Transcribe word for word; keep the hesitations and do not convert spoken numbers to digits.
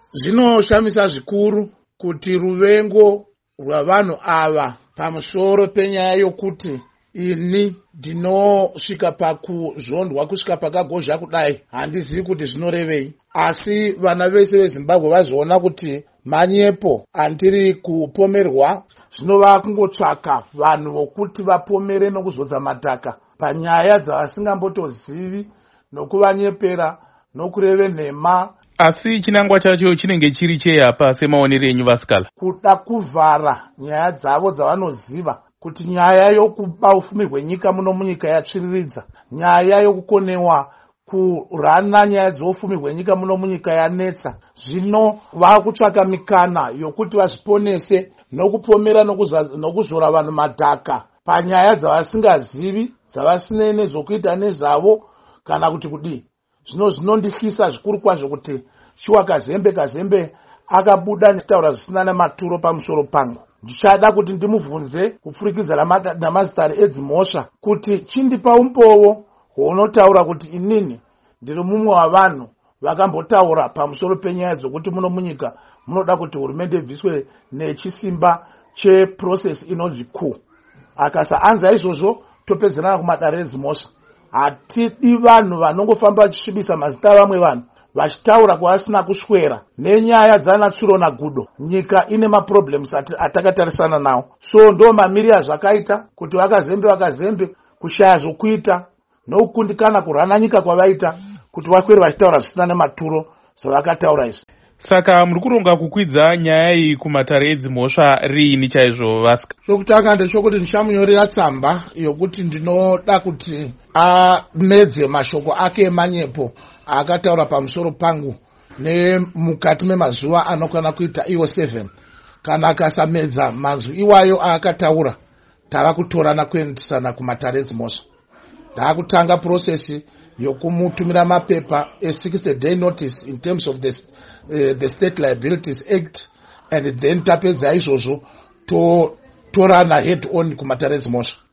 Zvinoshamisa zvikuru kuti ruvengo rwavanhu ava pamusoro penyaya yokuti ini ndinosvika pakuzvondwa kusvika pakagozha kudai handizivi kuti zvinorevei, asi vana vese veZimbabwe vazoona kuti manyepo andiri kupomerwa zvinova kungotsvaka vanhu vokuti vapomere nokuzodza madhaka panyaya dzavasingambotozivi nokuvanyepera nokureve nhema. Asi chinangwa chacho chinenge chiri cheyapa semaonero enyu Vasikala? Kuda kuvhara nyaya dzavo dzavanoziva kuti nyaya yokuba ufumi hwenyika muno munyika yatsviriridza, nyaya yokukonewa kurana nyaya dzeufumi hwenyika muno munyika yanetsa. Zvino vakutsvaka mikana yokuti vazviponese nokupomera nokuzora vanhu madhaka panyaya dzavasingazivi, dzavasinei nezvokuita nezvavo kana kuti kudii. Zvino zvinondihlisa zvikuru kwazvo kuti Shuwa Kazembe Kazembe akabuda nechitaura zvisina nematuro pamusoro pangu. Ndichada kuti ndimubvunze kupfurikidza namazita edzimhosva kuti chindipa umbowo hwaunotaura kuti inini ndiri mumwe wavanhu vakambotaura pamusoro penyaya dzokuti muno munyika munoda kuti hurumende ibviswe nechisimba cheprocess inonzi coup. Akasaanza izvozvo topedzerana kumadare edzimhosva. Hatidi vanhu vanongofamba vachisvibisa mazita vamwe vanhu vachitaura kwavasina kuswera nenyaya dzana Tsuro naGudo. Nyika ine maproblems atakatarisana nawo, so ndo mamiri azvakaita kuti vakazembe vakazembe kushaya zvokuita nokukundikana kurana nyika kwavaita kuti vakwere vachitaura zvisina nematuro zvavakataura izvi. Saka muri kuronga kukwidza nyaya iyi kumatare edzimhosva riini chaizvo Vasika? Chokutanga ndechokuti ndichamunyorera tsamba yokuti ndinoda kuti amedze mashoko ake emanyepo akataura pamusoro pangu nemukati memazuva anokwana kuita iwo seven. Kana akasamedza manzwi iwayo aakataura, tava kutorana kuendesana kumatare edzimhosva. Ndakutanga process yokumutumira mapepa a sixty day notice in terms of the, uh, the State Liabilities Act, and then tapedza izvozvo to torana head on kumatare edzimhosva.